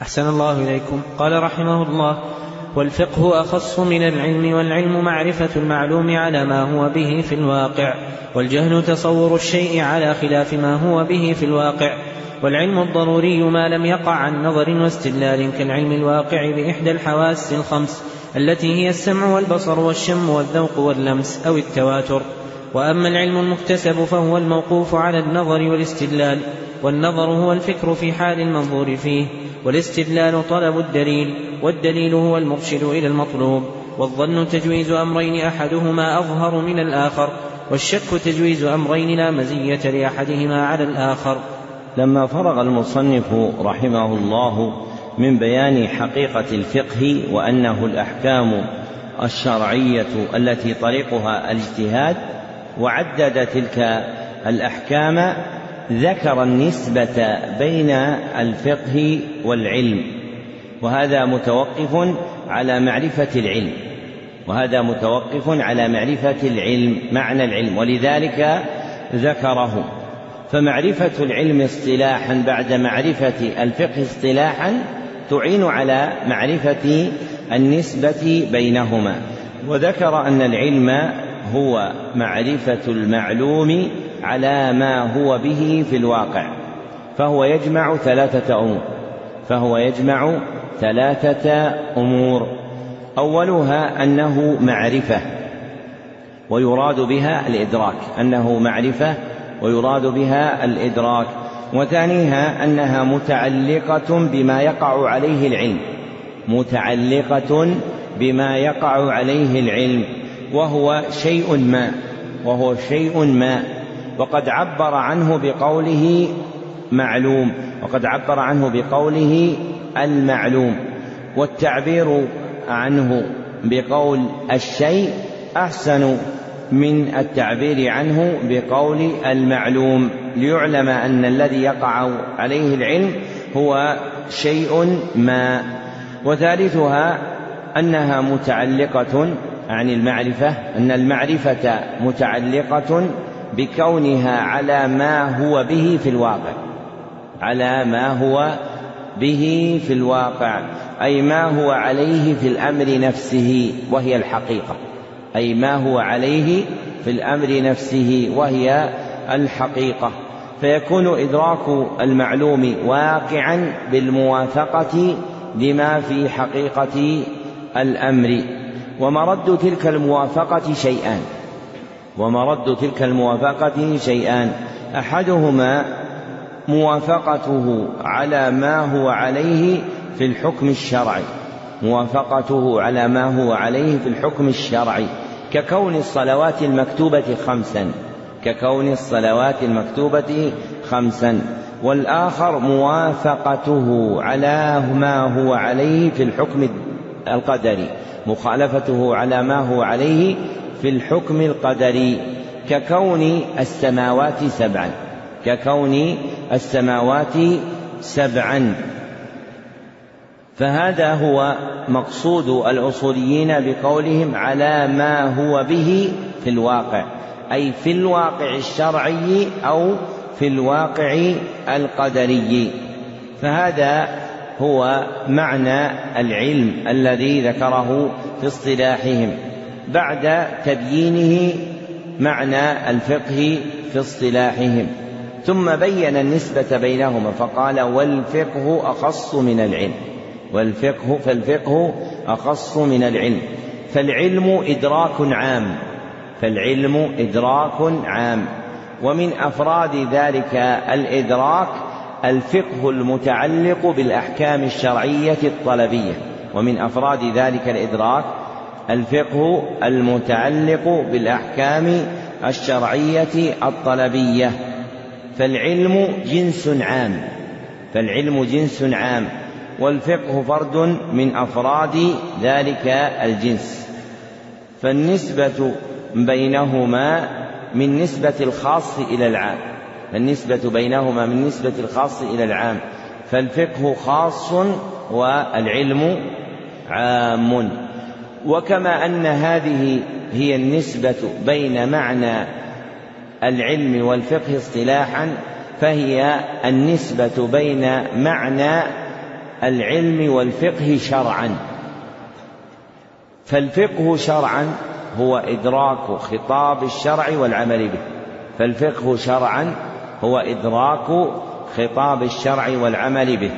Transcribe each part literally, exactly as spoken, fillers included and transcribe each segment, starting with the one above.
أحسن الله إليكم. قال رحمه الله: والفقه أخص من العلم، والعلم معرفة المعلوم على ما هو به في الواقع، والجهل تصور الشيء على خلاف ما هو به في الواقع. والعلم الضروري ما لم يقع عن نظر واستدلال، كالعلم الواقع بإحدى الحواس الخمس التي هي السمع والبصر والشم والذوق واللمس أو التواتر. وأما العلم المكتسب فهو الموقوف على النظر والاستدلال، والنظر هو الفكر في حال المنظور فيه، والاستدلال طلب الدليل، والدليل هو المرشد إلى المطلوب. والظن تجويز أمرين أحدهما أظهر من الآخر، والشك تجويز أمرين لا مزية لأحدهما على الآخر. لما فرغ المصنف رحمه الله من بيان حقيقة الفقه وأنه الأحكام الشرعية التي طريقها الاجتهاد، وعدد تلك الأحكام، ذكر النسبة بين الفقه والعلم، وهذا متوقف على معرفة العلم وهذا متوقف على معرفة العلم معنى العلم، ولذلك ذكره. فمعرفة العلم اصطلاحا بعد معرفة الفقه اصطلاحا تعين على معرفة النسبة بينهما. وذكر أن العلم هو معرفة المعلوم على ما هو به في الواقع، فهو يجمع ثلاثة أمور فهو يجمع ثلاثة أمور أولها أنه معرفة ويراد بها الإدراك أنه معرفة ويراد بها الإدراك وثانيها أنها متعلقة بما يقع عليه العلم متعلقة بما يقع عليه العلم وهو شيء ما وهو شيء ما وقد عبر عنه بقوله معلوم وقد عبر عنه بقوله المعلوم. والتعبير عنه بقول الشيء أحسن من التعبير عنه بقول المعلوم، ليعلم أن الذي يقع عليه العلم هو شيء ما. وثالثها أنها متعلقة عن المعرفة أن المعرفة متعلقة بكونها على ما هو به في الواقع على ما هو به في الواقع أي ما هو عليه في الأمر نفسه وهي الحقيقة أي ما هو عليه في الأمر نفسه وهي الحقيقة. فيكون إدراك المعلوم واقعا بالموافقة لما في حقيقة الأمر. ومرد تلك الموافقة شيئان ومرد تلك الموافقة شيئان أحدهما موافقته على ما هو عليه في الحكم الشرعي موافقته على ما هو عليه في الحكم الشرعي ككون الصلوات المكتوبة خمسا ككون الصلوات المكتوبة خمسا والآخر موافقته على ما هو عليه في الحكم القدري مخالفته على ما هو عليه في الحكم القدري ككون السماوات سبعا ككون السماوات سبعا. فهذا هو مقصود الأصوليين بقولهم على ما هو به في الواقع أي في الواقع الشرعي أو في الواقع القدري. فهذا هو معنى العلم الذي ذكره في اصطلاحهم بعد تبيينه معنى الفقه في اصطلاحهم، ثم بين النسبة بينهما فقال والفقه أخص من العلم والفقه فالفقه أخص من العلم. فالعلم إدراك عام فالعلم إدراك عام ومن أفراد ذلك الإدراك الفقه المتعلق بالأحكام الشرعية الطلبية ومن أفراد ذلك الإدراك الفقه المتعلق بالأحكام الشرعية الطلبية. فالعلم جنس عام فالعلم جنس عام والفقه فرد من أفراد ذلك الجنس. فالنسبة بينهما من نسبة الخاص إلى العام النسبة بينهما من نسبة الخاص إلى العام فالفقه خاص والعلم عام. وكما أن هذه هي النسبة بين معنى العلم والفقه اصطلاحا فهي النسبة بين معنى العلم والفقه شرعا. فالفقه شرعا هو إدراك خطاب الشرع والعمل به، فالفقه شرعا هو إدراك خطاب الشرع والعمل به.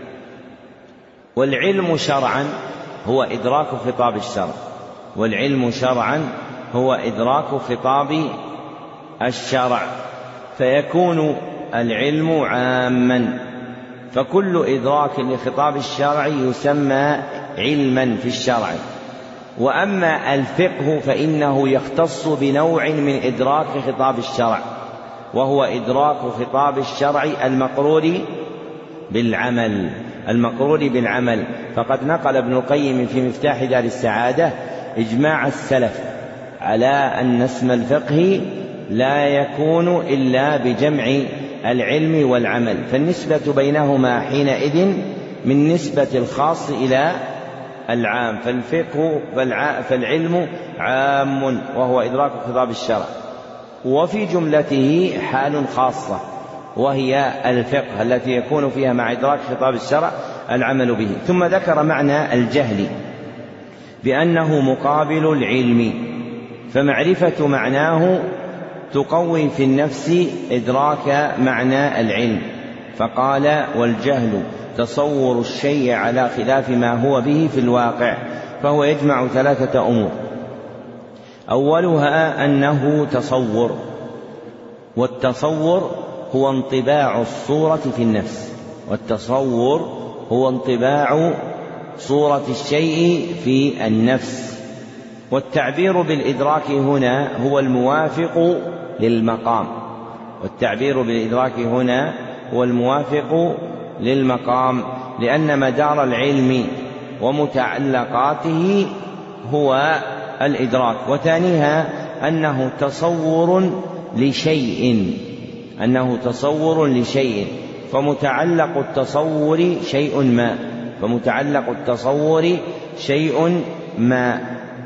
والعلم شرعا هو إدراك خطاب الشرع، والعلم شرعا هو إدراك خطاب الشرع، فيكون العلم عاما، فكل إدراك لخطاب الشرع يسمى علما في الشرع. وأما الفقه فإنه يختص بنوع من إدراك خطاب الشرع، وهو إدراك خطاب الشرع المقرون بالعمل المقرون بالعمل فقد نقل ابن القيم في مفتاح دار السعادة إجماع السلف على أن اسم الفقه لا يكون إلا بجمع العلم والعمل، فالنسبة بينهما حينئذ من نسبة الخاص إلى العام، فالفقه فالعلم عام وهو إدراك خطاب الشرع، وفي جملته حال خاصة وهي الفقه التي يكون فيها مع إدراك خطاب الشرع العمل به. ثم ذكر معنى الجهل بأنه مقابل العلم، فمعرفة معناه تقوي في النفس إدراك معنى العلم، فقال: والجهل تصور الشيء على خلاف ما هو به في الواقع، فهو يجمع ثلاثة أمور: أولها أنه تصور، والتصور هو انطباع الصورة في النفس، والتصور هو انطباع صورة الشيء في النفس. والتعبير بالإدراك هنا هو الموافق للمقام، والتعبير بالإدراك هنا هو الموافق للمقام، لأن مدار العلم ومتعلقاته هو الإدراك. وثانيها أنه تصور لشيء أنه تصور لشيء فمتعلق التصور شيء ما فمتعلق التصور شيء ما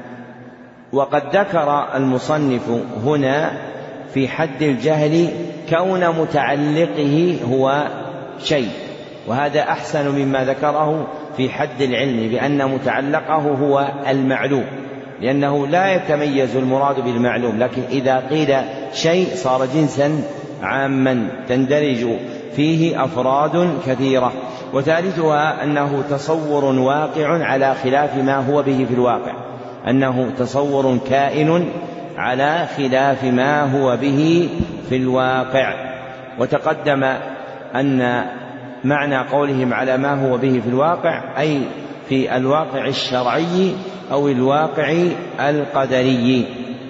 وقد ذكر المصنف هنا في حد الجهل كون متعلقه هو شيء، وهذا أحسن مما ذكره في حد العلم بأن متعلقه هو المعلوم، لأنه لا يتميز المراد بالمعلوم، لكن إذا قيل شيء صار جنسا عاما تندرج فيه أفراد كثيرة. وثالثها أنه تصور واقع على خلاف ما هو به في الواقع، أنه تصور كائن على خلاف ما هو به في الواقع. وتقدم أن معنى قولهم على ما هو به في الواقع أي في الواقع الشرعي أو الواقع القدري،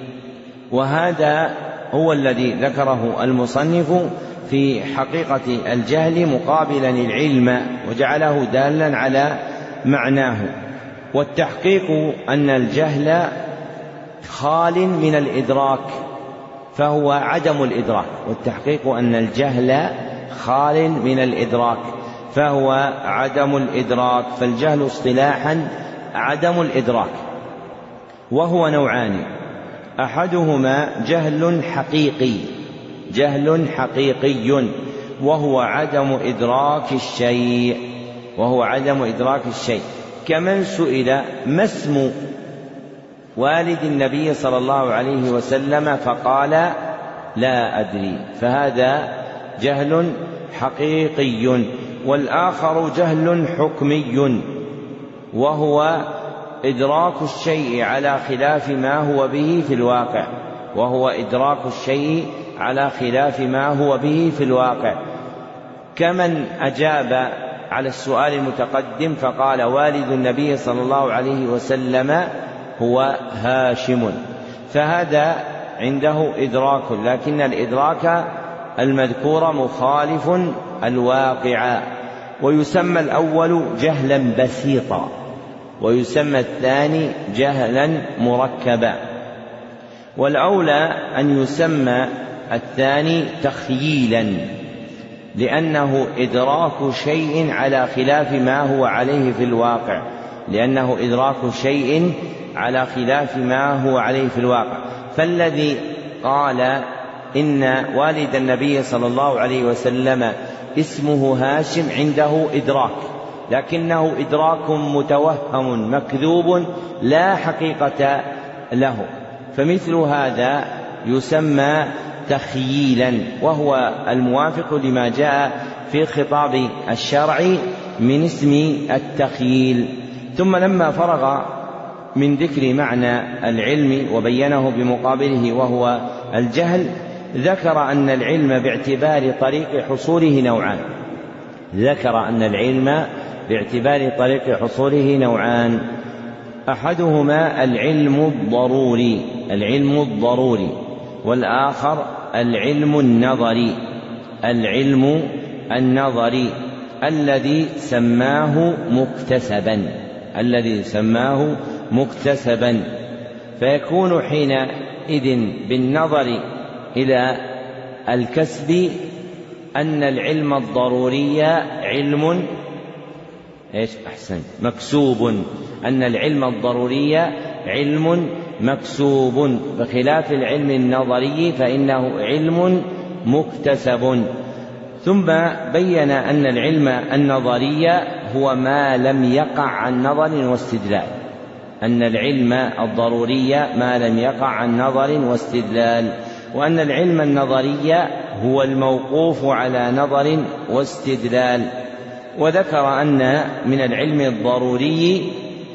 وهذا هو الذي ذكره المصنف في حقيقة الجهل مقابلا العلم، وجعله دالا على معناه. والتحقيق أن الجهل خال من الإدراك فهو عدم الإدراك، والتحقيق أن الجهل خال من الإدراك فهو عدم الإدراك. فالجهل اصطلاحا عدم الإدراك، وهو نوعان: أحدهما جهل حقيقي جهل حقيقي وهو عدم إدراك الشيء وهو عدم إدراك الشيء كمن سئل ما اسم والد النبي صلى الله عليه وسلم فقال لا أدري، فهذا جهل حقيقي. والآخر جهل حكمي وهو إدراك الشيء على خلاف ما هو به في الواقع وهو إدراك الشيء على خلاف ما هو به في الواقع كمن أجاب على السؤال المتقدم فقال والد النبي صلى الله عليه وسلم هو هاشم، فهذا عنده إدراك، لكن الإدراك المذكور مخالف الواقع. ويسمى الأول جهلا بسيطا ويسمى الثاني جهلا مركبا، والأولى أن يسمى الثاني تخييلا، لأنه إدراك شيء على خلاف ما هو عليه في الواقع لأنه إدراك شيء على خلاف ما هو عليه في الواقع. فالذي قال إن والد النبي صلى الله عليه وسلم اسمه هاشم عنده إدراك، لكنه إدراك متوهم مكذوب لا حقيقة له، فمثل هذا يسمى تخييلا، وهو الموافق لما جاء في خطاب الشرع من اسم التخييل. ثم لما فرغ من ذكر معنى العلم وبينه بمقابله وهو الجهل، ذكر أن العلم باعتبار طريق حصوله نوعان ذكر أن العلم باعتبار طريق حصوله نوعان أحدهما العلم الضروري العلم الضروري والآخر العلم النظري العلم النظري الذي سماه مكتسبا الذي سماه مكتسبا فيكون حينئذ بالنظر إلى الكسب أن العلم الضروري علم إيش أحسن مكسوب أن العلم الضروري علم مكسوب، بخلاف العلم النظري فإنه علم مكتسب. ثم بين أن العلم النظري هو ما لم يقع عن نظر واستدلال أن العلم الضروري ما لم يقع عن نظر واستدلال وأن العلم النظري هو الموقوف على نظر واستدلال. وذكر أن من العلم الضروري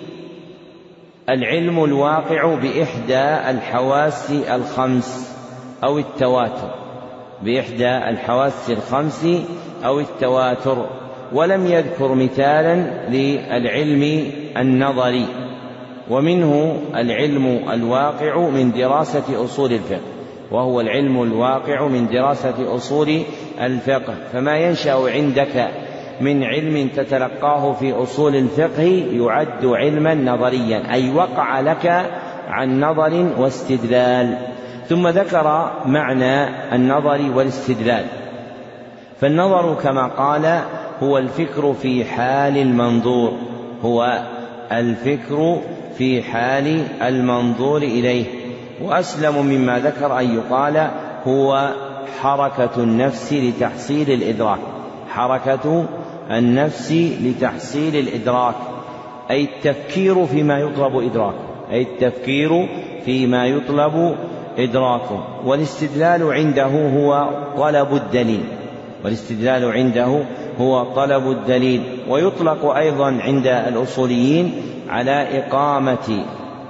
العلم الواقع بإحدى الحواس الخمس أو التواتر بإحدى الحواس الخمس أو التواتر، ولم يذكر مثالا للعلم النظري. ومنه العلم الواقع من دراسة أصول الفقه وهو العلم الواقع من دراسة أصول الفقه، فما ينشأ عندك من علم تتلقاه في أصول الفقه يعد علما نظريا أي وقع لك عن نظر واستدلال. ثم ذكر معنى النظر والاستدلال، فالنظر كما قال هو الفكر في حال المنظور هو الفكر في حال المنظور إليه، وأسلم مما ذكر أن يقال هو حركة النفس لتحصيل الإدراك حركة النفس لتحصيل الإدراك أي التفكير فيما يطلب إدراكه أي التفكير فيما يطلب إدراكه. والاستدلال عنده هو طلب الدليل والاستدلال عنده هو طلب الدليل ويطلق أيضا عند الأصوليين على إقامة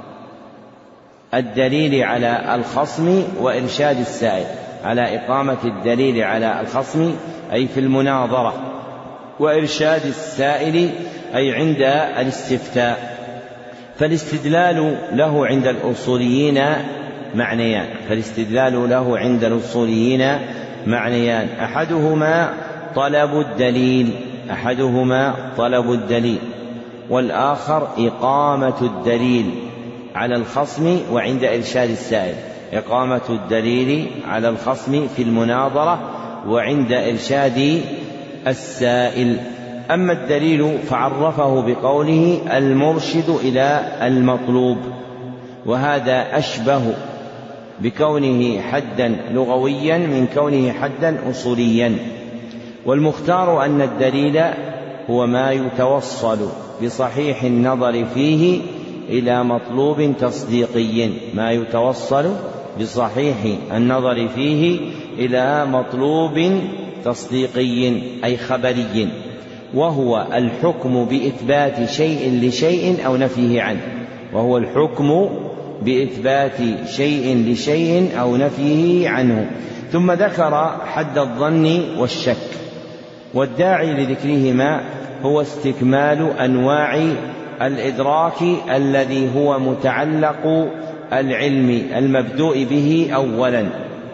الدليل على الخصم وإرشاد السائل على إقامة الدليل على الخصم أي في المناظرة، وإرشاد السائل أي عند الاستفتاء. فالاستدلال له عند الأصوليين معنيان فالاستدلال له عند الأصوليين معنيان أحدهما طلب الدليل أحدهما طلب الدليل والآخر إقامة الدليل على الخصم وعند إرشاد السائل إقامة الدليل على الخصم في المناظرة وعند إرشاد السائل. أما الدليل فعرفه بقوله المرشد إلى المطلوب، وهذا أشبه بكونه حدا لغويا من كونه حدا أصوليا. والمختار أن الدليل هو ما يتوصل بصحيح النظر فيه إلى مطلوب تصديقي ما يتوصل بصحيح النظر فيه إلى مطلوب تصديقي أي خبري، وهو الحكم بإثبات شيء لشيء أو نفيه عنه وهو الحكم بإثبات شيء لشيء أو نفيه عنه. ثم ذكر حد الظن والشك، والداعي لذكرهما هو استكمال أنواع الإدراك الذي هو متعلق العلم المبدوء به أولا.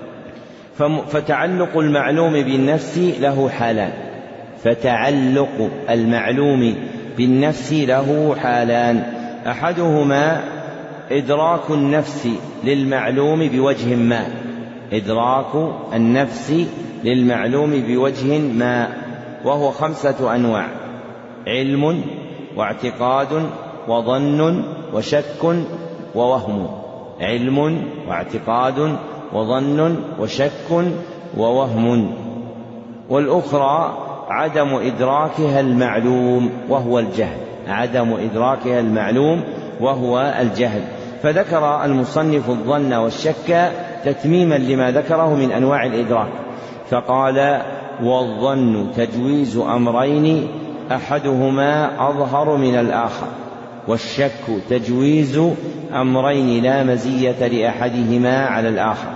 فتعلق المعلوم بالنفس له حالان فتعلق المعلوم بالنفس له حالان أحدهما إدراك النفس للمعلوم بوجه ما إدراك النفس للمعلوم بوجه ما وهو خمسة أنواع: علم واعتقاد وظن وشك ووهم علم واعتقاد وظن وشك ووهم. والأخرى عدم إدراكها المعلوم وهو الجهل، عدم إدراكها المعلوم وهو الجهل. فذكر المصنف الظن والشك تتميما لما ذكره من أنواع الإدراك، فقال: والظن تجويز أمرين أحدهما أظهر من الآخر، والشك تجويز أمرين لا مزية لأحدهما على الآخر.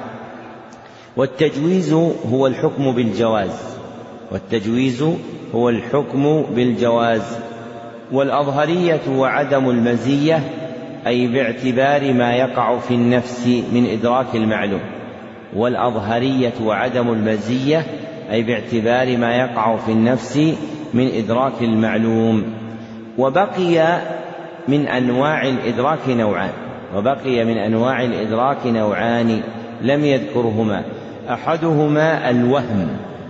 والتجويز هو الحكم بالجواز، والتجويز هو الحكم بالجواز. والأظهرية وعدم المزية أي باعتبار ما يقع في النفس من إدراك المعلوم، والأظهرية وعدم المزية أي باعتبار ما يقع في النفس من إدراك المعلوم. وبقي من أنواع الإدراك نوعان، وبقي من أنواع الإدراك نوعان لم يذكرهما. أحدهما الوهم،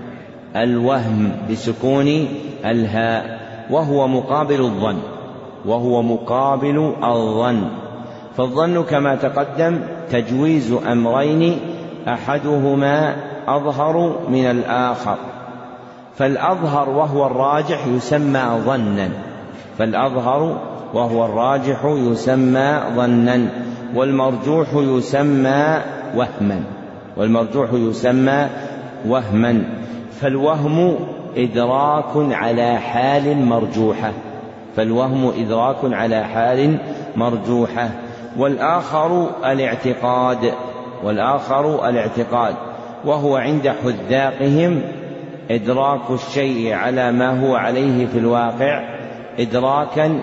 الوهم بسكون الهاء، وهو مقابل الظن، وهو مقابل الظن. فالظن كما تقدم تجويز أمرين أحدهما أظهر من الآخر، فالأظهر وهو الراجح يسمى ظنا، فالأظهر وهو الراجح يسمى ظنا، والمرجوح يسمى وهما، والمرجوح يسمى وهما. فالوهم إدراك على حال مرجوحة، فالوهم إدراك على حال مرجوحة. والآخر الاعتقاد، والآخر الاعتقاد وهو عند حذاقهم إدراك الشيء على ما هو عليه في الواقع إدراكا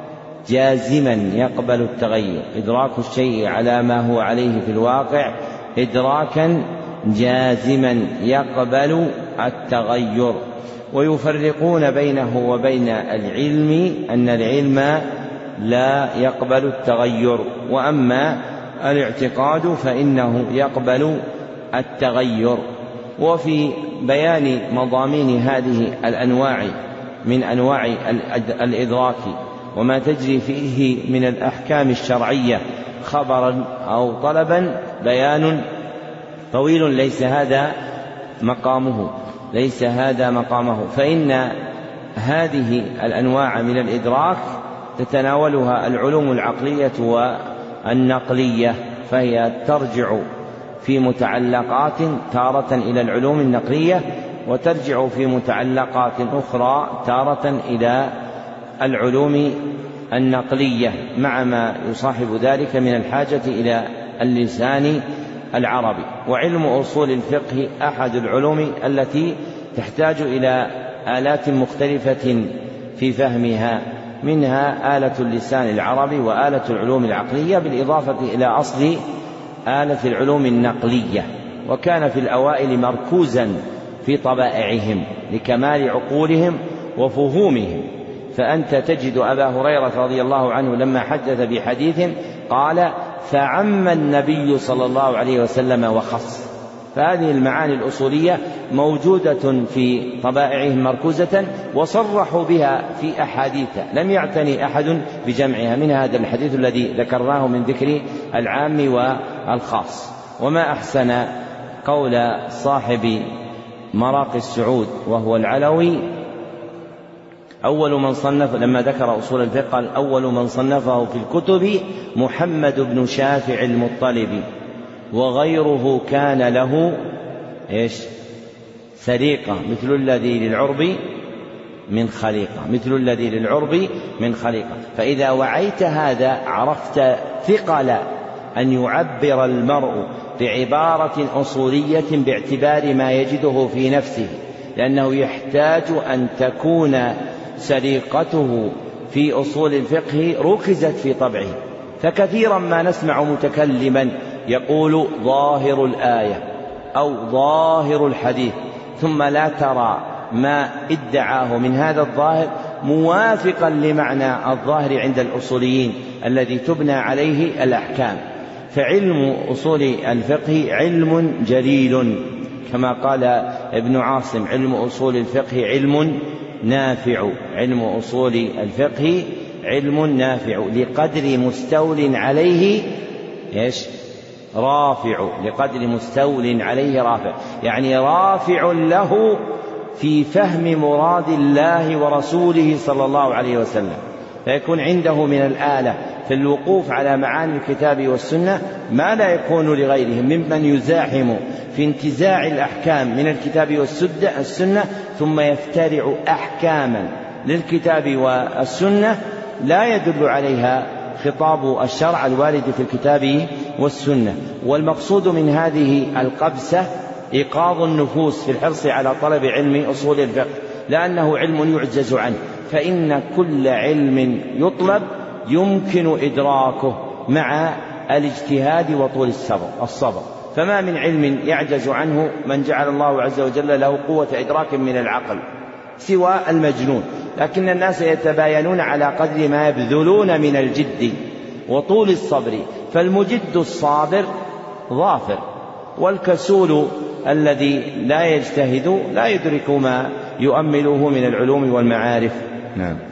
جازما يقبل التغير، إدراك الشيء على ما هو عليه في الواقع إدراكا جازما يقبل التغير. ويفرقون بينه وبين العلم أن العلم لا يقبل التغير، وأما الاعتقاد فإنه يقبل التغير. وفي بيان مضامين هذه الأنواع من أنواع الإدراك وما تجري فيه من الأحكام الشرعية خبرا أو طلبا بيان طويل ليس هذا مقامه، ليس هذا مقامه. فإن هذه الأنواع من الإدراك تتناولها العلوم العقلية والنقلية، فهي ترجع في متعلقات تارة إلى العلوم النقلية، وترجع في متعلقات أخرى تارة إلى العلوم النقلية، مع ما يصاحب ذلك من الحاجة إلى اللسان العربي. وعلم أصول الفقه أحد العلوم التي تحتاج إلى آلات مختلفة في فهمها، منها آلة اللسان العربي وآلة العلوم العقلية، بالإضافة إلى أصل آلة العلوم النقلية. وكان في الأوائل مركوزا في طبائعهم لكمال عقولهم وفهومهم. فأنت تجد أبا هريرة رضي الله عنه لما حدث بحديث قال: فعم النبي صلى الله عليه وسلم وخص. فهذه المعاني الأصولية موجودة في طبائعهم مركوزة، وصرحوا بها في أحاديث لم يعتني أحد بجمعها، من هذا الحديث الذي ذكرناه من ذكر العام والخاص. وما أحسن قول صاحب مراقي السعود وهو العلوي: أول من صنف، لما ذكر أصول الفقه قال: أول من صنفه في الكتب محمد بن شافع المطلبي، وغيره كان له إيش؟ سريقة مثل الذي للعرب من خليقة، مثل الذي للعرب من خليقة. فإذا وعيت هذا عرفت ثقل أن يعبر المرء بعبارة أصولية باعتبار ما يجده في نفسه، لأنه يحتاج أن تكون سريقته في أصول الفقه ركزت في طبعه. فكثيرا ما نسمع متكلما يقول ظاهر الآية أو ظاهر الحديث، ثم لا ترى ما ادعاه من هذا الظاهر موافقا لمعنى الظاهر عند الأصوليين الذي تبنى عليه الأحكام. فعلم أصول الفقه علم جليل، كما قال ابن عاصم: علم أصول الفقه علم نافع، علم أصول الفقه علم نافع لقدر مستول عليه إيش؟ رافع، لقدر مستول عليه رافع، يعني رافع له في فهم مراد الله ورسوله صلى الله عليه وسلم، فيكون عنده من الآلة في الوقوف على معاني الكتاب والسنة ما لا يكون لغيرهم ممن يزاحم في انتزاع الأحكام من الكتاب والسنة ثم يفترع أحكاما للكتاب والسنة لا يدل عليها خطاب الشرع الوارد في الكتاب والسنة. والمقصود من هذه القبسة إيقاظ النفوس في الحرص على طلب علم أصول الفقه، لأنه علم يعجز عنه، فإن كل علم يطلب يمكن إدراكه مع الاجتهاد وطول الصبر، فما من علم يعجز عنه من جعل الله عز وجل له قوة إدراك من العقل سوى المجنون، لكن الناس يتباينون على قدر ما يبذلون من الجد وطول الصبر، فالمجد الصابر ظافر، والكسول الذي لا يجتهد لا يدرك ما يؤمله من العلوم والمعارف. نعم.